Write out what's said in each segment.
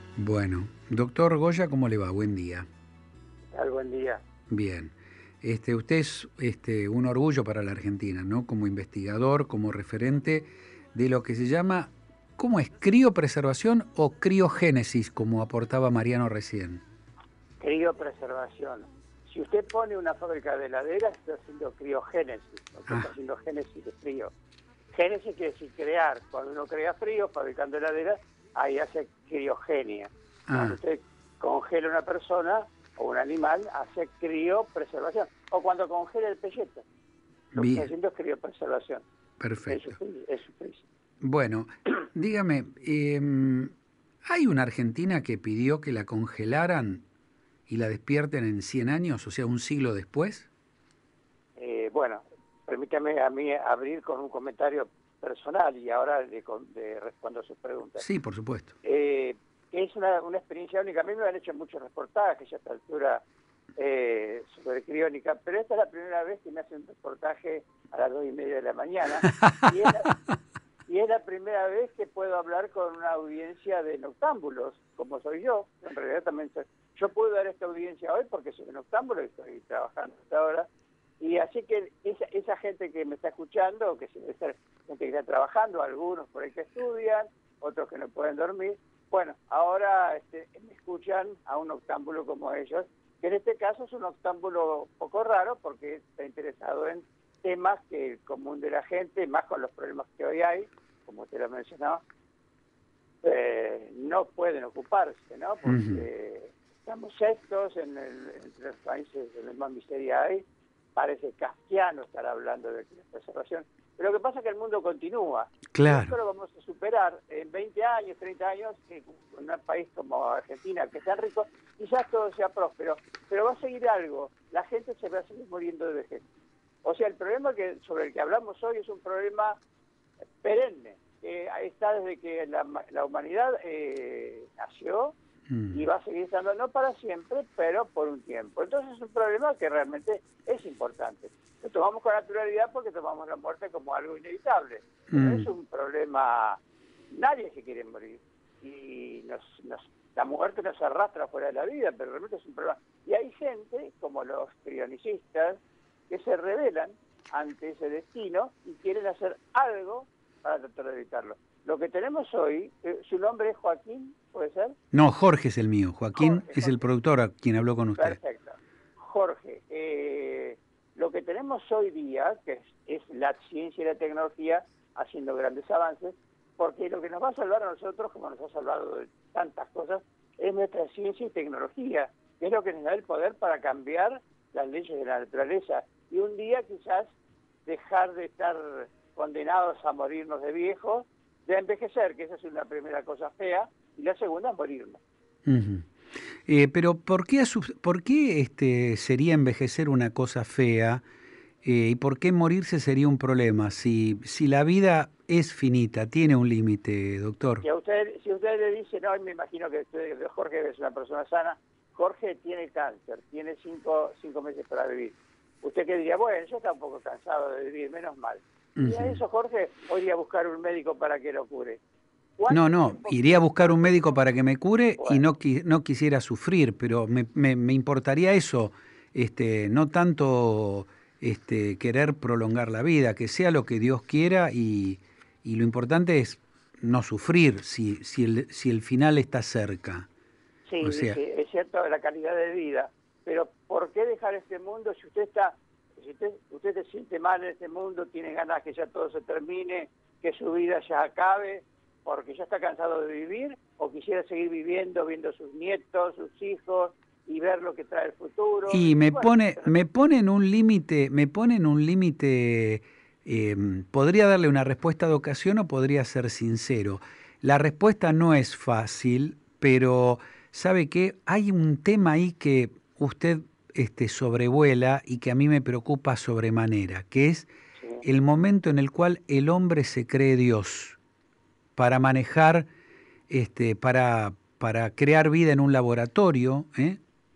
Bueno, doctor Goya, ¿cómo le va? Buen día. ¿Qué tal? Buen día. Bien. Usted es un orgullo para la Argentina, ¿no? Como investigador, como referente de lo que se llama, ¿cómo es? ¿Criopreservación o criogénesis, como aportaba Mariano recién? Criopreservación. Si usted pone una fábrica de heladeras, está haciendo criogénesis, porque está Ah, haciendo génesis de frío. Génesis quiere decir crear. Cuando uno crea frío, fabricando heladeras, ahí hace criogenia. Cuando ah, usted congela una persona o un animal, hace criopreservación. O cuando congela el pelleto, lo que está bien, haciendo es criopreservación. perfecto. Es su freezer. Bueno, dígame, ¿hay una Argentina que pidió que la congelaran y la despierten en 100 años, o sea, un siglo después? Bueno, permítame a mí abrir con un comentario personal y ahora le respondo a sus preguntas. Sí, por supuesto. Eh, es una experiencia única. A mí me han hecho muchos reportajes a esta altura sobre criónica, pero esta es la primera vez que me hacen un reportaje a las 2:30 de la mañana y es la, y es la primera vez que puedo hablar con una audiencia de noctámbulos, como soy yo. En realidad también yo puedo dar esta audiencia hoy porque soy un noctámbulo y estoy trabajando hasta ahora. Y así que esa gente que me está escuchando, que debe ser gente que está trabajando, algunos por ahí que estudian, otros que no pueden dormir, bueno, ahora me escuchan a un noctámbulo como ellos, que en este caso es un noctámbulo poco raro porque está interesado en temas que el común de la gente, más con los problemas que hoy hay, como usted lo mencionaba, no pueden ocuparse, ¿no? Ujú. Porque estamos sextos entre los países donde más miseria hay. Parece kafkiano estar hablando de preservación. Pero lo que pasa es que el mundo continúa. Y esto Claro. lo vamos a superar en 20 años, 30 años, en un país como Argentina, que es tan rico, quizás todo sea próspero. Pero va a seguir algo. La gente se va a seguir muriendo de vejez. O sea, el problema sobre el que hablamos hoy es un problema perenne. Está desde que la humanidad nació Mm. y va a seguir estando no para siempre, pero por un tiempo. Entonces es un problema que realmente es importante. Lo tomamos con naturalidad porque tomamos la muerte como algo inevitable, pero es Mm. un problema, nadie se quiere morir. Y la muerte nos arrastra fuera de la vida, pero realmente es un problema. Y hay gente, como los crionicistas, que se rebelan ante ese destino y quieren hacer algo para tratar de evitarlo. Lo que tenemos hoy, su nombre es Joaquín, ¿puede ser? No, Jorge es el mío. Joaquín Jorge, es el Jorge. productor a quien habló con usted. Perfecto. Jorge, lo que tenemos hoy día, que es la ciencia y la tecnología haciendo grandes avances, porque lo que nos va a salvar a nosotros, como nos ha salvado de tantas cosas, es nuestra ciencia y tecnología, que es lo que nos da el poder para cambiar las leyes de la naturaleza. Y un día quizás dejar de estar condenados a morirnos de viejos, de envejecer, que esa es una primera cosa fea, y la segunda es morirnos. Ujú. Pero ¿por qué sería envejecer una cosa fea y por qué morirse sería un problema? Si la vida es finita, tiene un límite, doctor. Si usted le dice, no, me imagino que Jorge es una persona sana, Jorge tiene cáncer, tiene cinco meses para vivir. ¿Usted qué diría? Bueno, yo estoy un poco cansado de vivir, menos mal. Y a Ujú. eso, Jorge, hoy iría a buscar un médico para que lo cure. No, ¿Cuánto no, tiempo? iría a buscar un médico para que me cure y Bueno, no quisiera sufrir, pero me importaría eso, no tanto querer prolongar la vida, que sea lo que Dios quiera y lo importante es no sufrir si el final está cerca. O sí, sea, sí, es cierto la calidad de vida, pero ¿por qué dejar este mundo si usted se siente mal en este mundo, tiene ganas que ya todo se termine, que su vida ya acabe, porque ya está cansado de vivir, o quisiera seguir viviendo, viendo sus nietos, sus hijos, y ver lo que trae el futuro? y Y bueno, me pone en un límite, podría darle una respuesta de ocasión o podría ser sincero. La respuesta no es fácil, pero ¿sabe qué? Hay un tema ahí que usted sobrevuela y que a mí me preocupa sobremanera, que es sí, el momento en el cual el hombre se cree Dios para manejar, para crear vida en un laboratorio, ¿eh?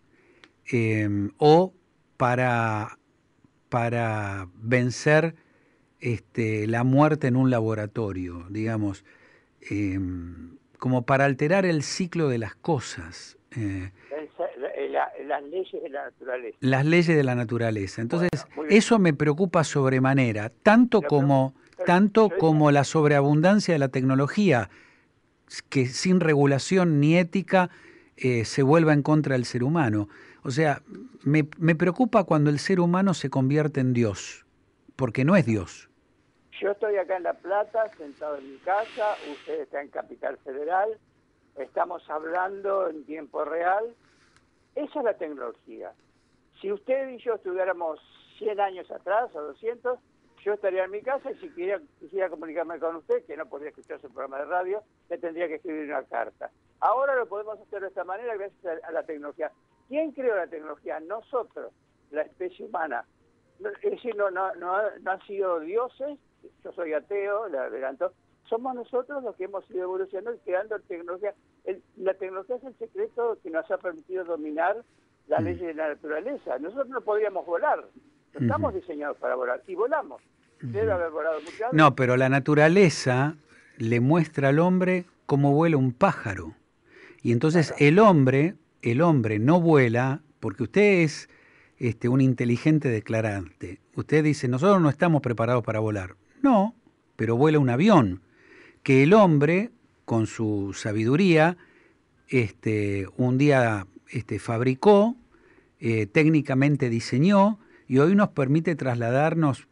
O para, para vencer la muerte en un laboratorio, digamos, eh, como para alterar el ciclo de las cosas. Las leyes de la naturaleza. Las leyes de la naturaleza. Entonces, bueno, eso me preocupa sobremanera, tanto como la sobreabundancia de la tecnología, que sin regulación ni ética se vuelva en contra del ser humano. O sea, me preocupa cuando el ser humano se convierte en Dios, porque no es Dios. Yo estoy acá en La Plata, sentado en mi casa, usted está en Capital Federal, estamos hablando en tiempo real. Esa es la tecnología. Si usted y yo estuviéramos 100 años atrás o 200, yo estaría en mi casa y si quisiera comunicarme con usted, que no podría escuchar su programa de radio, le tendría que escribir una carta. Ahora lo podemos hacer de esta manera gracias a la tecnología. ¿Quién creó la tecnología? Nosotros, la especie humana. Es decir, no han sido dioses, yo soy ateo, le adelanto, somos nosotros los que hemos ido evolucionando y creando tecnología. La tecnología es el secreto que nos ha permitido dominar las leyes de la naturaleza. Nosotros no podríamos volar, no estamos diseñados para volar, y volamos. Debe haber volado muchas veces. No, pero la naturaleza le muestra al hombre cómo vuela un pájaro. Y entonces el hombre no vuela porque usted es un inteligente declarante. Usted dice, nosotros no estamos preparados para volar. No, pero vuela un avión que el hombre, con su sabiduría, un día fabricó, técnicamente diseñó, y hoy nos permite trasladarnos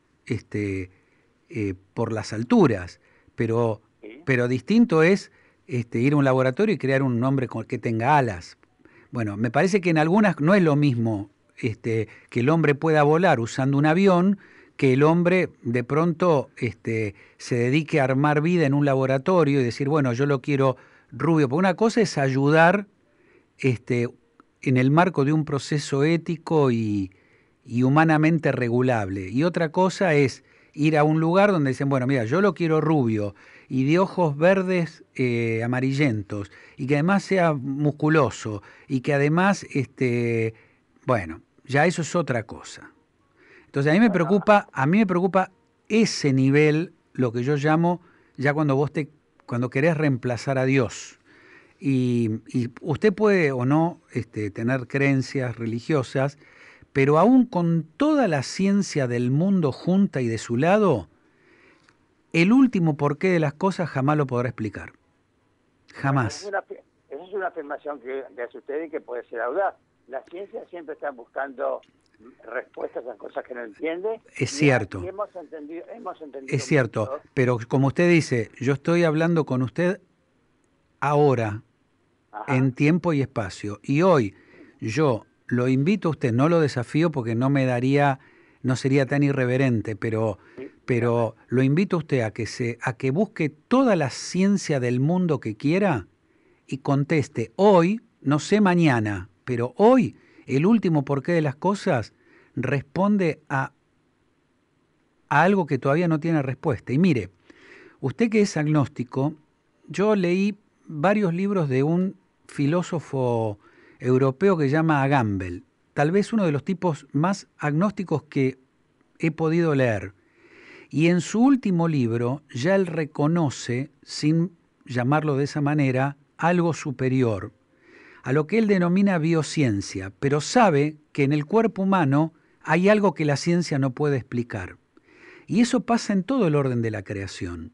por las alturas. Pero distinto es ir a un laboratorio y crear un hombre que tenga alas. Bueno, me parece que en algunas no es lo mismo que el hombre pueda volar usando un avión, que el hombre de pronto se dedique a armar vida en un laboratorio y decir, bueno, yo lo quiero rubio. Porque una cosa es ayudar en el marco de un proceso ético y humanamente regulable. Y otra cosa es ir a un lugar donde dicen, bueno, mira, yo lo quiero rubio y de ojos verdes amarillentos y que además sea musculoso y que además, bueno, ya eso es otra cosa. Entonces a mí me preocupa ese nivel, lo que yo llamo, ya cuando querés reemplazar a Dios. Y usted puede o no tener creencias religiosas, pero aún con toda la ciencia del mundo junta y de su lado, el último porqué de las cosas jamás lo podrá explicar. Jamás. Esa es una afirmación que hace usted y que puede ser audaz. La ciencia siempre está buscando respuestas a cosas que no entiende. Es cierto. Y hemos entendido es cierto, mucho. Pero como usted dice, yo estoy hablando con usted ahora, en tiempo y espacio. Y hoy yo lo invito a usted, no lo desafío porque no sería tan irreverente, pero lo invito a usted a que busque toda la ciencia del mundo que quiera y conteste hoy, no sé mañana, pero hoy el último porqué de las cosas responde a algo que todavía no tiene respuesta. Y mire, usted que es agnóstico, yo leí varios libros de un filósofo europeo que se llama Agamben, tal vez uno de los tipos más agnósticos que he podido leer. Y en su último libro ya él reconoce, sin llamarlo de esa manera, algo superior, a lo que él denomina biociencia, pero sabe que en el cuerpo humano hay algo que la ciencia no puede explicar. Y eso pasa en todo el orden de la creación.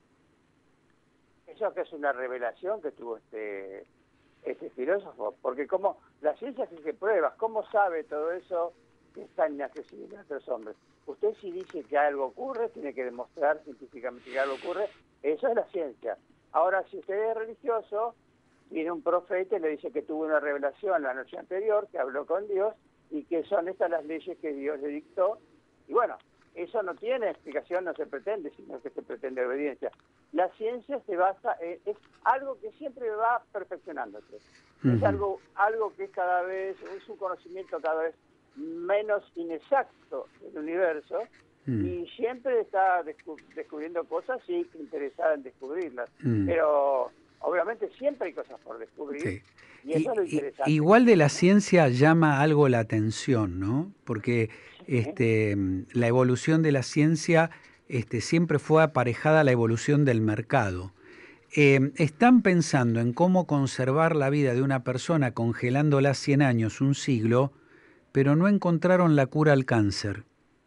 Eso que es una revelación que tuvo este filósofo, porque como la ciencia exige pruebas, ¿cómo sabe todo eso que está inaccesible a otros hombres? Usted si dice que algo ocurre, tiene que demostrar científicamente que algo ocurre, eso es la ciencia. Ahora, si usted es religioso, viene un profeta y le dice que tuvo una revelación la noche anterior, que habló con Dios, y que son estas las leyes que Dios le dictó, y bueno, eso no tiene explicación, no se pretende, sino que se pretende obediencia. La ciencia se basa es algo que siempre va perfeccionándose. Es algo que es un conocimiento cada vez menos inexacto del universo, y siempre está descubriendo cosas y interesada en descubrirlas. Pero obviamente siempre hay cosas por descubrir. Sí. Y eso es lo interesante. Igual de la ciencia llama algo la atención, ¿no? Porque la evolución de la ciencia siempre fue aparejada a la evolución del mercado. están pensando en cómo conservar la vida de una persona congelándola 100 años, un siglo, pero no encontraron la cura al cáncer.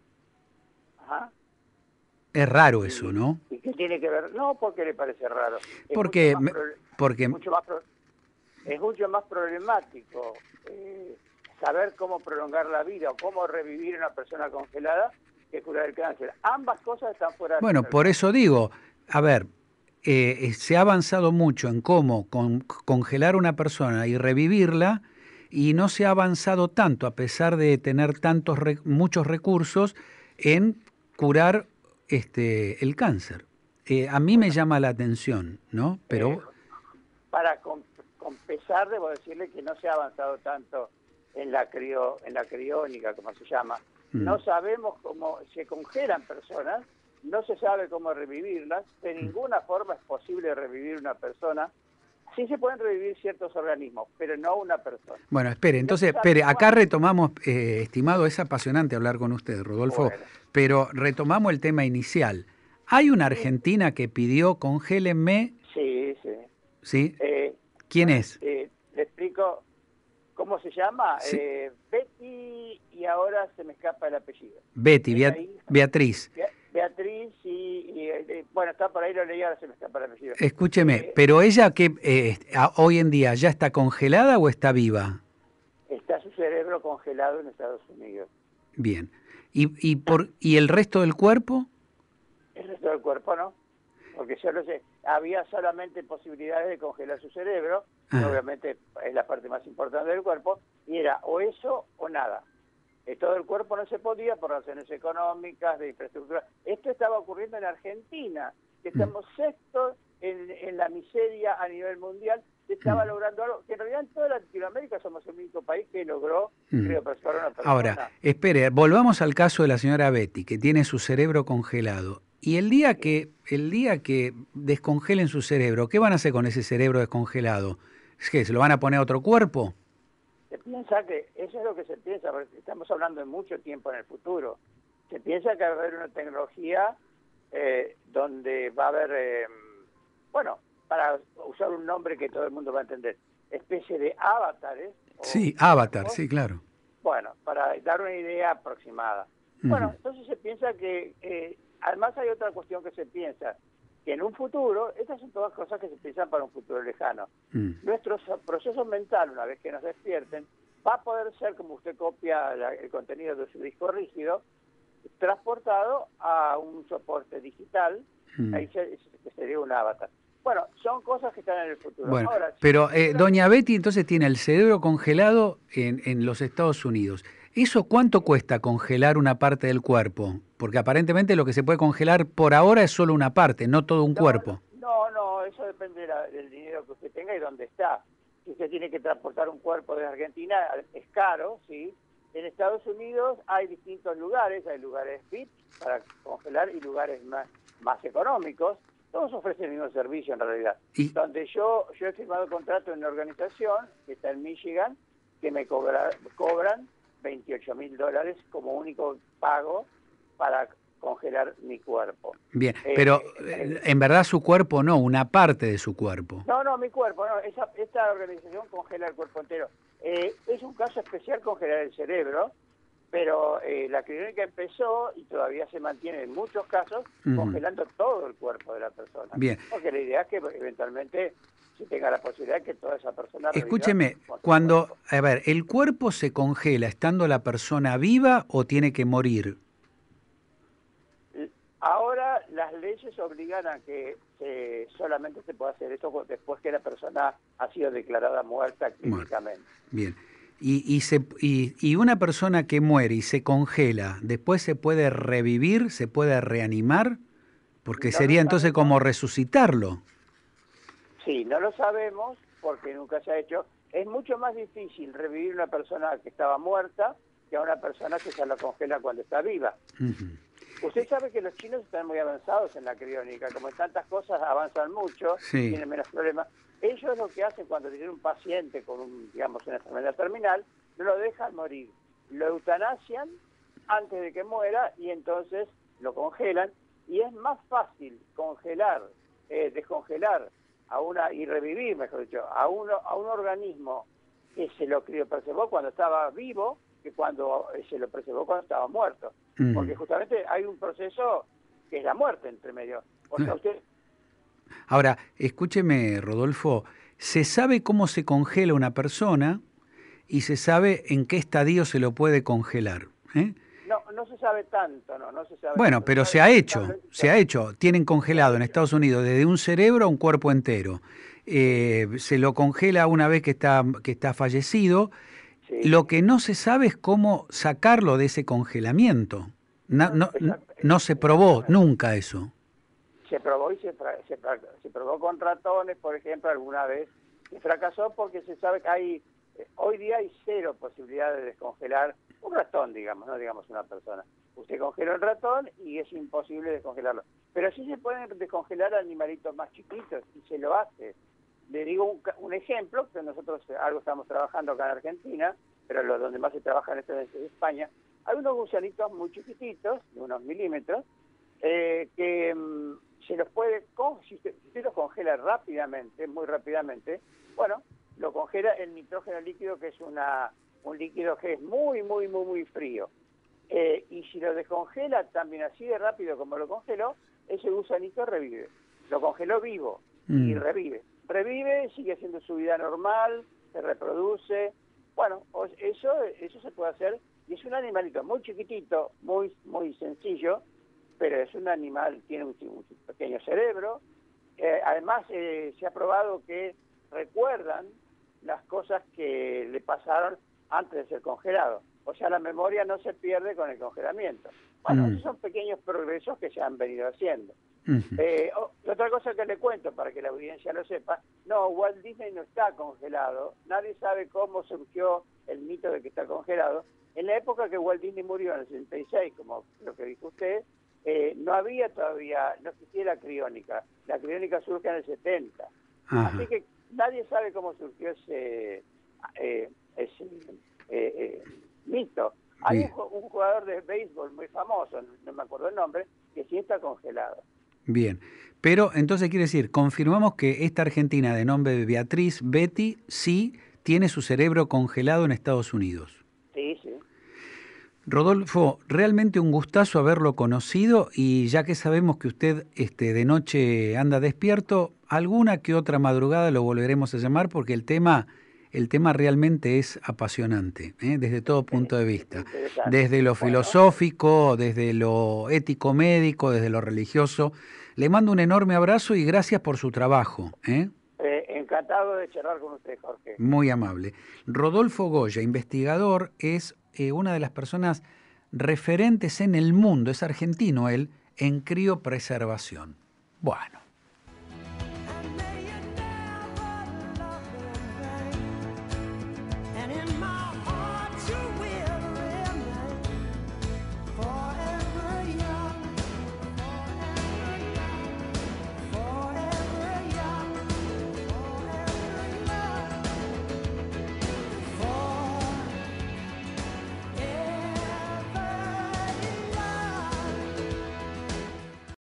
Ajá. Es raro eso, ¿Y, ¿no? y qué tiene que ver? No, porque le parece raro. Es mucho Porque, más, porque mucho más es mucho más problemático saber cómo prolongar la vida o cómo revivir a una persona congelada que curar el cáncer. Ambas cosas están fuera de bueno, nuestro por alcance. eso digo, a ver, se ha avanzado mucho en cómo congelar una persona y revivirla, y no se ha avanzado tanto, a pesar de tener muchos recursos, en curar el cáncer. A mí me Bueno, llama la atención, ¿no? eh, Pero, para compensar, debo decirle que no se ha avanzado tanto en la criónica, como se llama. mm, No sabemos cómo se congelan personas, no se sabe cómo revivirlas, de ninguna forma es posible revivir una persona. Sí se pueden revivir ciertos organismos, pero no una persona. bueno, espere, Y no se entonces, sabe espere, acá cuándo. retomamos, estimado, es apasionante hablar con usted, Rodolfo, Bueno, pero retomamos el tema inicial. Hay una sí, argentina que pidió congélenme, sí, sí. ¿sí? Yo ¿Quién es? le explico cómo se llama. Sí, Betty, y ahora se me escapa el apellido. Betty, Es la hija. Beatriz. Beatriz bueno, está por ahí, lo leí, ahora se me escapa el apellido. Escúcheme, pero ella que hoy en día ya está congelada o está viva? Está su cerebro congelado en Estados Unidos. Bien. ¿Y el resto del cuerpo? El resto del cuerpo no, porque yo lo sé. Había solamente posibilidades de congelar su cerebro, que Ah, obviamente es la parte más importante del cuerpo, y era o eso o nada. Todo el cuerpo no se podía por razones económicas, de infraestructura. Esto estaba ocurriendo en Argentina, que mm, estamos sextos en la miseria a nivel mundial. Se estaba mm, logrando algo, que en realidad en toda Latinoamérica somos el único país que logró mm. criopreservar a una Ahora, persona. espere, volvamos al caso de la señora Betty, que tiene su cerebro congelado. Y Bien. el día que descongelen su cerebro, ¿qué van a hacer con ese cerebro descongelado? ¿Es que se lo van a poner a otro cuerpo? Se piensa que, eso es lo que se piensa, porque estamos hablando de mucho tiempo en el futuro. Se piensa que va a haber una tecnología donde va a haber, bueno, para usar un nombre que todo el mundo va a entender, especie de avatares o Sí, Avatar, cuerpos, sí, claro. bueno, para dar una idea aproximada. Bueno, Ujú, entonces se piensa que, además hay otra cuestión que se piensa, que en un futuro, estas son todas cosas que se piensan para un futuro lejano, mm. nuestro proceso mental, una vez que nos despierten, va a poder ser, como usted copia el contenido de su disco rígido, transportado a un soporte digital, Mm. ahí sería un avatar. Bueno, son cosas que están en el futuro. Bueno, Ahora, pero doña sinceramente, Betty entonces tiene el cerebro congelado en los Estados Unidos. ¿Eso cuánto cuesta congelar una parte del cuerpo? Porque aparentemente lo que se puede congelar por ahora es solo una parte, no todo un no, no, cuerpo. no, no, eso depende del dinero que usted tenga y dónde está. Si usted tiene que transportar un cuerpo de Argentina, es caro, ¿sí? En Estados Unidos hay distintos lugares, hay lugares VIP para congelar y lugares más económicos. Todos ofrecen el mismo servicio en realidad. Y, Donde yo he firmado contrato en una organización que está en Michigan, que me cobran $28.000 como único pago para congelar mi cuerpo. bien, pero Eh, eh, en verdad su cuerpo no, una parte de su cuerpo. no, mi cuerpo, no, esta organización congela el cuerpo entero. Es un caso especial congelar el cerebro, pero la clínica empezó y todavía se mantiene en muchos casos Ujú. congelando todo el cuerpo de la persona. Bien, Porque la idea es que eventualmente se tenga la posibilidad de que toda esa persona reviva escúcheme, con su cuando, cuerpo. a ver, ¿el cuerpo se congela estando la persona viva o tiene que morir? Ahora las leyes obligan a que solamente se pueda hacer esto después que la persona ha sido declarada muerta Muerto. clínicamente. Bien. Y una persona que muere y se congela, ¿después se puede revivir, se puede reanimar? Porque No lo sería entonces sabemos. como resucitarlo. Sí, no lo sabemos porque nunca se ha hecho. Es mucho más difícil revivir una persona que estaba muerta que a una persona que se la congela cuando está viva. Ujú. Usted sabe que los chinos están muy avanzados en la criónica, como en tantas cosas avanzan mucho, Sí. tienen menos problemas. Ellos lo que hacen cuando tienen un paciente con digamos, una enfermedad terminal, no lo dejan morir, lo eutanasian antes de que muera y entonces lo congelan y es más fácil descongelar y revivir, mejor dicho, a un organismo que se lo criopreservó cuando estaba vivo que cuando se lo preservó cuando estaba muerto. Porque justamente hay un proceso que es la muerte entre medio. O sea, usted... Ahora, escúcheme, Rodolfo, se sabe cómo se congela una persona y se sabe en qué estadio se lo puede congelar. No se sabe tanto, no se sabe bueno, tanto. pero se ha hecho. Tienen congelado en Estados Unidos desde un cerebro a un cuerpo entero. Se lo congela una vez que está fallecido. Sí. Lo que no se sabe es cómo sacarlo de ese congelamiento. No se probó nunca eso. Se probó y se probó con ratones, por ejemplo, alguna vez. Y fracasó porque se sabe que hoy día hay 0 posibilidad de descongelar un ratón, digamos, no digamos una persona. Usted congela un ratón y es imposible descongelarlo. Pero sí se pueden descongelar animalitos más chiquitos y se lo hace. Le digo un ejemplo, que nosotros algo estamos trabajando acá en Argentina, pero donde más se trabaja en esto es en España. Hay unos gusanitos muy chiquititos, de unos milímetros, que se los puede, si usted los congela rápidamente, muy rápidamente, bueno, lo congela el nitrógeno líquido, que es un líquido que es muy frío. Y si lo descongela también así de rápido como lo congeló, ese gusanito revive. Lo congeló vivo y revive. Revive, sigue haciendo su vida normal, se reproduce. Bueno, eso se puede hacer, y es un animalito muy chiquitito, muy sencillo, pero es un animal, tiene un pequeño cerebro. Además, se ha probado que recuerdan las cosas que le pasaron antes de ser congelado. O sea, la memoria no se pierde con el congelamiento. Bueno, esos son pequeños progresos que se han venido haciendo. Otra cosa que le cuento para que la audiencia lo sepa, Walt Disney no está congelado, nadie sabe cómo surgió el mito de que está congelado. En la época que Walt Disney murió en el 66, como lo que dijo usted, no había todavía, no existía la criónica surge en el 70. Ajá. Así que nadie sabe cómo surgió ese mito. Hay un jugador de béisbol muy famoso, no me acuerdo el nombre, que sí está congelado. Bien, pero entonces quiere decir, confirmamos que esta argentina de nombre Beatriz, Betty, sí tiene su cerebro congelado en Estados Unidos. Sí. Rodolfo, realmente un gustazo haberlo conocido, y ya que sabemos que usted de noche anda despierto, alguna que otra madrugada lo volveremos a llamar porque el tema realmente es apasionante, desde todo punto de vista, desde lo filosófico, desde lo ético-médico, desde lo religioso. Le mando un enorme abrazo y gracias por su trabajo. Encantado de charlar con usted, Jorge. Muy amable. Rodolfo Goya, investigador, es una de las personas referentes en el mundo, es argentino él, en criopreservación. Bueno.